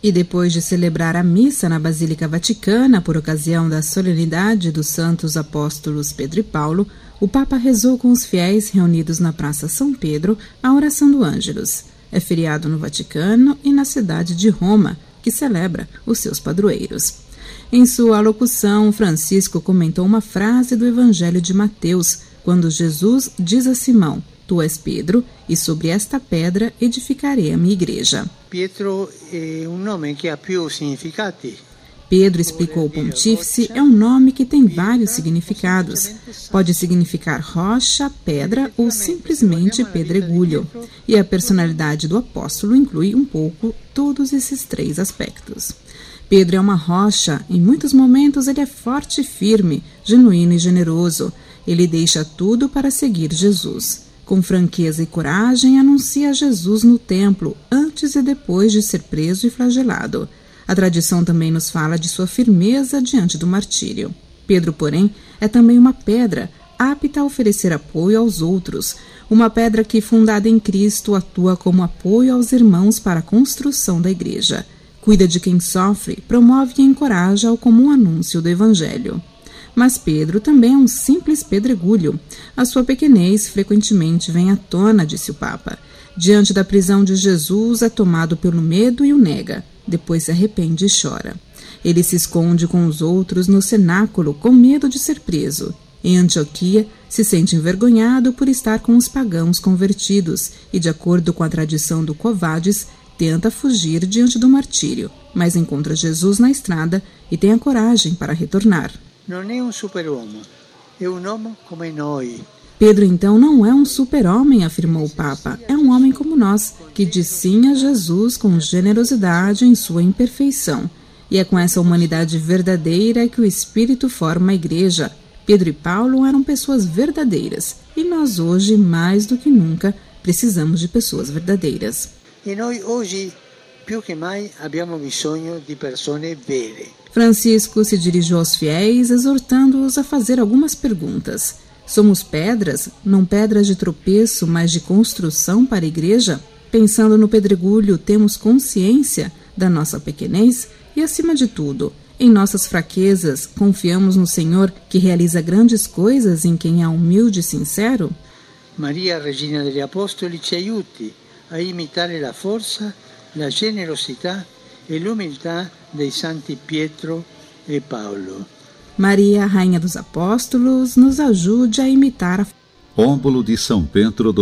E depois de celebrar a missa na Basílica Vaticana por ocasião da solenidade dos santos apóstolos Pedro e Paulo, o Papa rezou com os fiéis reunidos na Praça São Pedro a oração do Ângelus. É feriado no Vaticano e na cidade de Roma, que celebra os seus padroeiros. Em sua alocução, Francisco comentou uma frase do Evangelho de Mateus, quando Jesus diz a Simão: "Tu és Pedro, e sobre esta pedra edificarei a minha igreja." Pietro é um nome que ha più significati. Pedro, explicou o pontífice, é um nome que tem vários significados. Pode significar rocha, pedra ou simplesmente pedregulho. E a personalidade do apóstolo inclui um pouco todos esses três aspectos. Pedro é uma rocha, em muitos momentos ele é forte e firme, genuíno e generoso. Ele deixa tudo para seguir Jesus. Com franqueza e coragem, anuncia Jesus no templo, antes e depois de ser preso e flagelado. A tradição também nos fala de sua firmeza diante do martírio. Pedro, porém, é também uma pedra, apta a oferecer apoio aos outros. Uma pedra que, fundada em Cristo, atua como apoio aos irmãos para a construção da igreja. Cuida de quem sofre, promove e encoraja o comum anúncio do Evangelho. Mas Pedro também é um simples pedregulho. A sua pequenez frequentemente vem à tona, disse o Papa. Diante da prisão de Jesus, é tomado pelo medo e o nega. Depois se arrepende e chora. Ele se esconde com os outros no cenáculo, com medo de ser preso. Em Antioquia, se sente envergonhado por estar com os pagãos convertidos e, de acordo com a tradição do Quo Vadis, tenta fugir diante do martírio, mas encontra Jesus na estrada e tem a coragem para retornar. Não é um super-homem, é um homem como nós. Pedro, então, não é um super-homem, afirmou o Papa. É um homem como nós, que diz sim a Jesus com generosidade em sua imperfeição. E é com essa humanidade verdadeira que o Espírito forma a Igreja. Pedro e Paulo eram pessoas verdadeiras. E nós hoje, mais do que nunca, precisamos de pessoas verdadeiras. E nós hoje, più che mai, abbiamo bisogno di persone vere. Francisco se dirigiu aos fiéis, exortando-os a fazer algumas perguntas. Somos pedras, não pedras de tropeço, mas de construção para a igreja? Pensando no pedregulho, temos consciência da nossa pequenez e, acima de tudo, em nossas fraquezas, confiamos no Senhor que realiza grandes coisas em quem é humilde e sincero? Maria, Regina degli Apostoli, ci aiuti a imitare a força, a generosità e l'umiltà dei santi Pietro e Paulo. Maria, Rainha dos Apóstolos, nos ajude a imitar a... Óbolo de São Pedro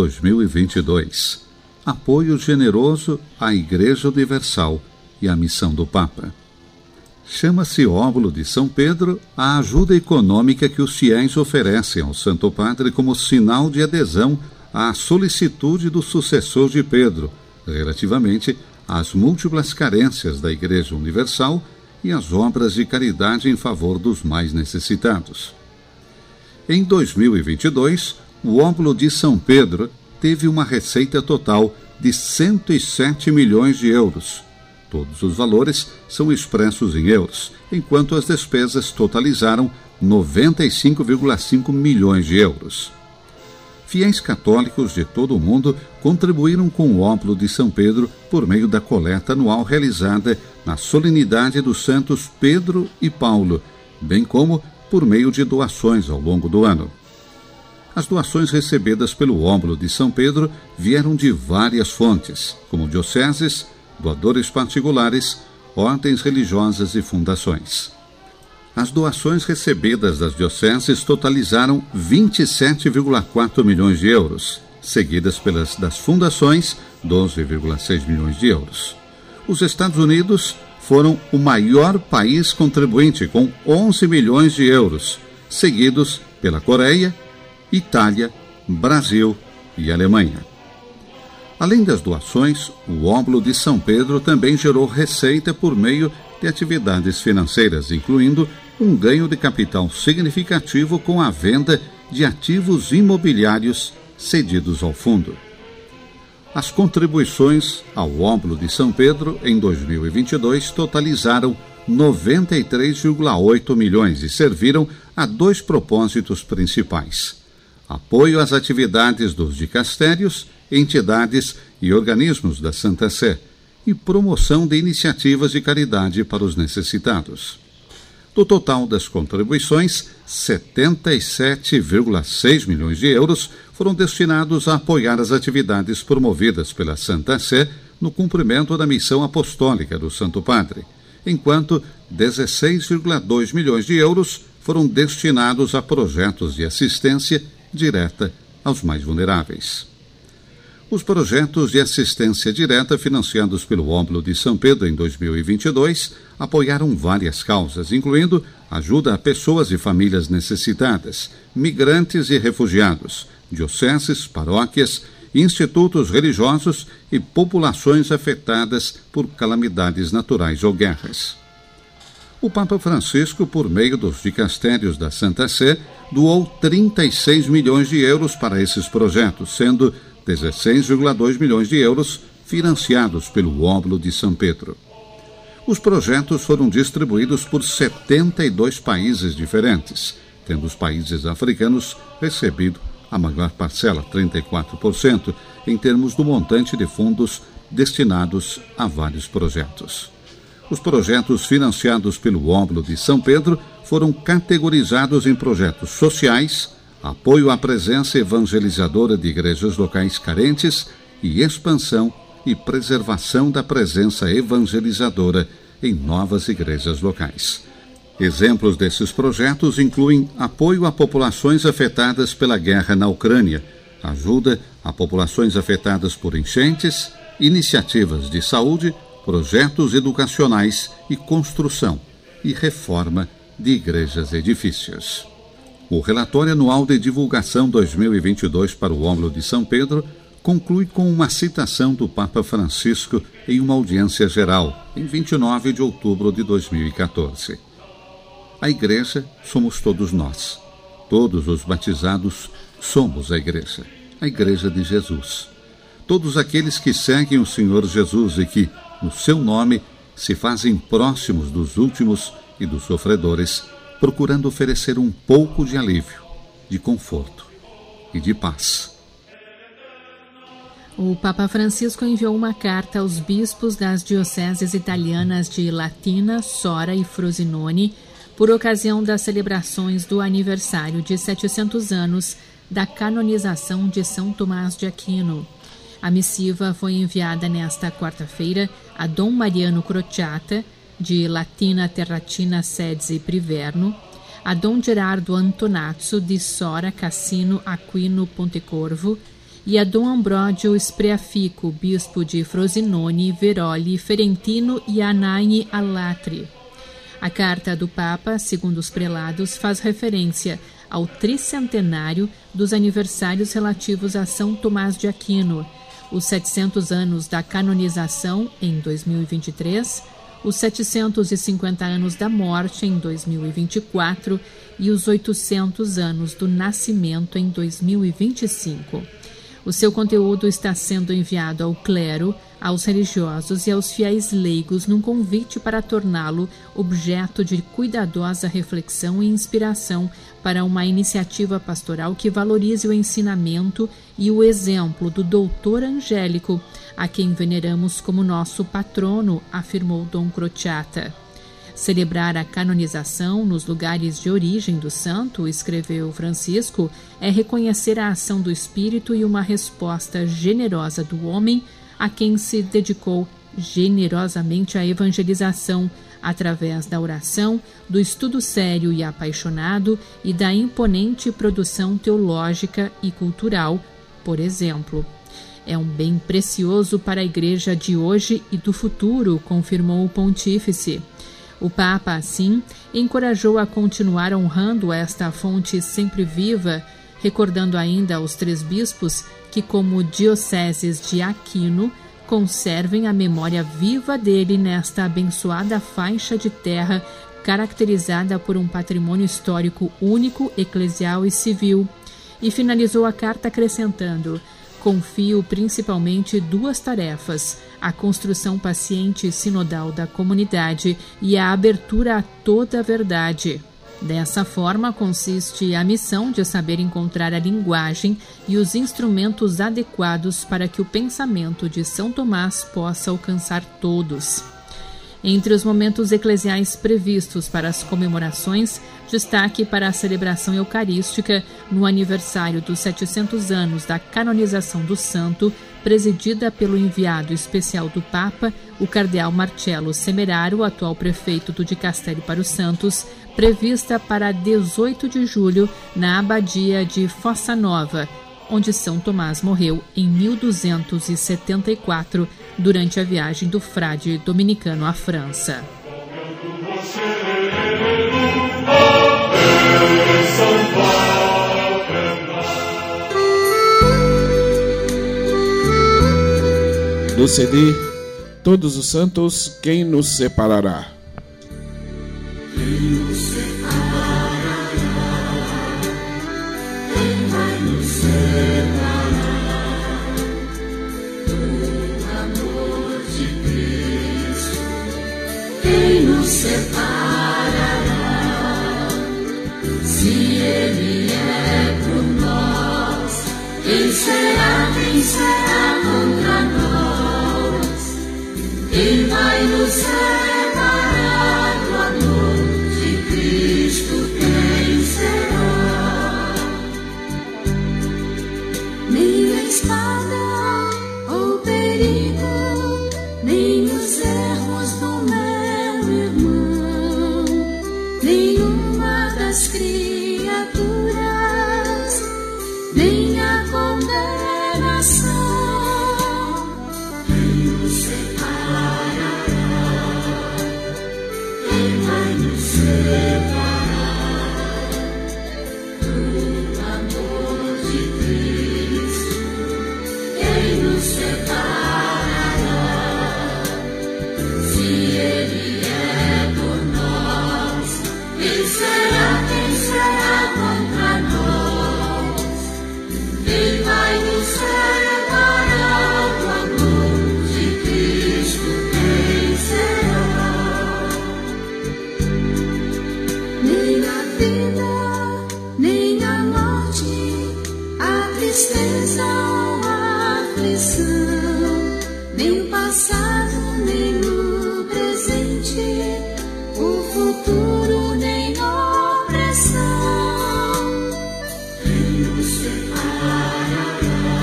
2022. Apoio generoso à Igreja Universal e à missão do Papa. Chama-se Óbolo de São Pedro a ajuda econômica que os fiéis oferecem ao Santo Padre como sinal de adesão à solicitude do sucessor de Pedro, relativamente às múltiplas carências da Igreja Universal e as obras de caridade em favor dos mais necessitados. Em 2022, o Óbolo de São Pedro teve uma receita total de 107 milhões de euros. Todos os valores são expressos em euros, enquanto as despesas totalizaram 95,5 milhões de euros. Fiéis católicos de todo o mundo contribuíram com o Óbolo de São Pedro por meio da coleta anual realizada na solenidade dos santos Pedro e Paulo, bem como por meio de doações ao longo do ano. As doações recebidas pelo Óbolo de São Pedro vieram de várias fontes, como dioceses, doadores particulares, ordens religiosas e fundações. As doações recebidas das dioceses totalizaram 27,4 milhões de euros, seguidas pelas das fundações, 12,6 milhões de euros. Os Estados Unidos foram o maior país contribuinte, com 11 milhões de euros, seguidos pela Coreia, Itália, Brasil e Alemanha. Além das doações, o Óbolo de São Pedro também gerou receita por meio de atividades financeiras, incluindo um ganho de capital significativo com a venda de ativos imobiliários cedidos ao fundo. As contribuições ao Óbolo de São Pedro em 2022 totalizaram 93,8 milhões e serviram a dois propósitos principais: apoio às atividades dos dicastérios, entidades e organismos da Santa Sé, e promoção de iniciativas de caridade para os necessitados. Do total das contribuições, 77,6 milhões de euros foram destinados a apoiar as atividades promovidas pela Santa Sé no cumprimento da missão apostólica do Santo Padre, enquanto 16,2 milhões de euros foram destinados a projetos de assistência direta aos mais vulneráveis. Os projetos de assistência direta financiados pelo Óbolo de São Pedro em 2022 apoiaram várias causas, incluindo ajuda a pessoas e famílias necessitadas, migrantes e refugiados, dioceses, paróquias, institutos religiosos e populações afetadas por calamidades naturais ou guerras. O Papa Francisco, por meio dos dicastérios da Santa Sé, doou 36 milhões de euros para esses projetos, sendo 16,2 milhões de euros financiados pelo Óbolo de São Pedro. Os projetos foram distribuídos por 72 países diferentes, tendo os países africanos recebido a maior parcela, 34%, em termos do montante de fundos destinados a vários projetos. Os projetos financiados pelo Óbolo de São Pedro foram categorizados em projetos sociais, apoio à presença evangelizadora de igrejas locais carentes e expansão e preservação da presença evangelizadora em novas igrejas locais. Exemplos desses projetos incluem apoio a populações afetadas pela guerra na Ucrânia, ajuda a populações afetadas por enchentes, iniciativas de saúde, projetos educacionais e construção e reforma de igrejas e edifícios. O relatório anual de divulgação 2022 para o Óbolo de São Pedro conclui com uma citação do Papa Francisco em uma audiência geral, em 29 de outubro de 2014. A Igreja somos todos nós. Todos os batizados somos a Igreja de Jesus. Todos aqueles que seguem o Senhor Jesus e que, no seu nome, se fazem próximos dos últimos e dos sofredores, procurando oferecer um pouco de alívio, de conforto e de paz. O Papa Francisco enviou uma carta aos bispos das dioceses italianas de Latina, Sora e Frosinone por ocasião das celebrações do aniversário de 700 anos da canonização de São Tomás de Aquino. A missiva foi enviada nesta quarta-feira a Dom Mariano Crociata, de Latina Terratina Sede Priverno, a Dom Gerardo Antonazzo, de Sora Cassino Aquino Pontecorvo, e a Dom Ambródio Spreafico, bispo de Frosinone, Veroli, Ferentino e Anagni Alatri. A carta do Papa, segundo os prelados, faz referência ao tricentenário dos aniversários relativos a São Tomás de Aquino, os 700 anos da canonização em 2023, os 750 anos da morte em 2024 e os 800 anos do nascimento em 2025. O seu conteúdo está sendo enviado ao clero, aos religiosos e aos fiéis leigos num convite para torná-lo objeto de cuidadosa reflexão e inspiração para uma iniciativa pastoral que valorize o ensinamento e o exemplo do doutor angélico, a quem veneramos como nosso patrono, afirmou Dom Crociata. Celebrar a canonização nos lugares de origem do santo, escreveu Francisco, é reconhecer a ação do Espírito e uma resposta generosa do homem a quem se dedicou generosamente à evangelização através da oração, do estudo sério e apaixonado e da imponente produção teológica e cultural, por exemplo. É um bem precioso para a Igreja de hoje e do futuro, confirmou o pontífice. O Papa, assim, encorajou a continuar honrando esta fonte sempre viva, recordando ainda aos 3 bispos que, como dioceses de Aquino, conservem a memória viva dele nesta abençoada faixa de terra caracterizada por um patrimônio histórico único, eclesial e civil. E finalizou a carta acrescentando: confio principalmente 2 tarefas, a construção paciente e sinodal da comunidade e a abertura a toda a verdade. Dessa forma, consiste a missão de saber encontrar a linguagem e os instrumentos adequados para que o pensamento de São Tomás possa alcançar todos. Entre os momentos eclesiais previstos para as comemorações, destaque para a celebração eucarística no aniversário dos 700 anos da canonização do santo, presidida pelo enviado especial do Papa, o cardeal Marcello Semeraro, atual prefeito do Dicastério para os Santos, prevista para 18 de julho na abadia de Fossa Nova, onde São Tomás morreu em 1274, durante a viagem do frade dominicano à França. Do CD Todos os Santos, quem nos separará? Quem nos separará? Quem vai nos separar do amor de Cristo? Quem nos separará? Se Ele é por nós, quem será contra nós? Quem vai nos separar do amor de Cristo? Quem será? Nem a espada ou perigo, nem os erros do meu irmão, nenhuma das criaturas, nem a condenação. Quem nos separará? Quem vai nos separar do amor de Cristo? Quem nos separará? Se Ele é por nós, quem será contra nós? Quem vai nos separar do amor de Cristo? Quem será? Nem a vida, nem a morte, a tristeza ou a aflição, nem o passado, nem o presente, o futuro, nem opressão. Quem nos separará?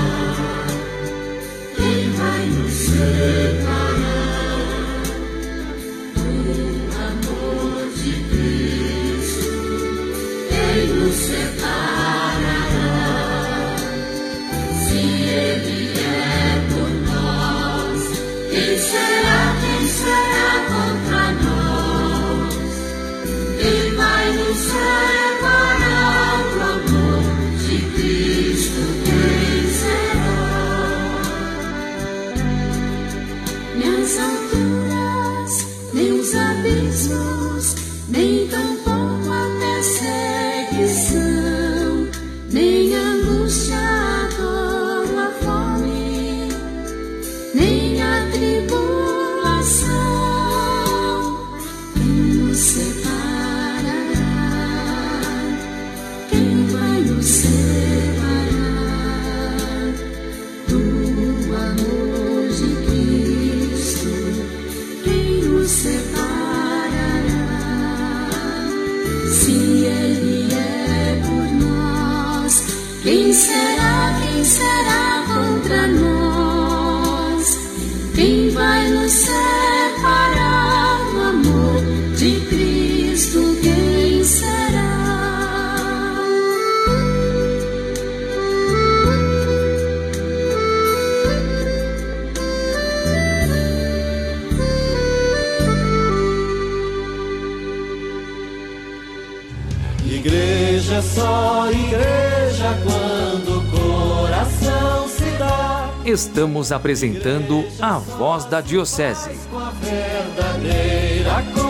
Quem vai nos separar do amor de Cristo? Quem nos separará? Se Ele é por nós, quem será contra nós? Quem vai nos separar do amor de Cristo? Quem será? Nem as alturas, nem os abismos, nem tampouco a perseguição, nem a angústia, a dor, a fome, nem a tribulação. Quem nos separará? Quem vai nos separar do amor de Cristo? Quem nos separará? Se Ele é por nós, quem será contra nós? Quem vai nos separar do amor de Cristo? Quem será? Igreja é só igreja quando o coração se dá. Estamos apresentando a Voz da Diocese. Com a verdadeira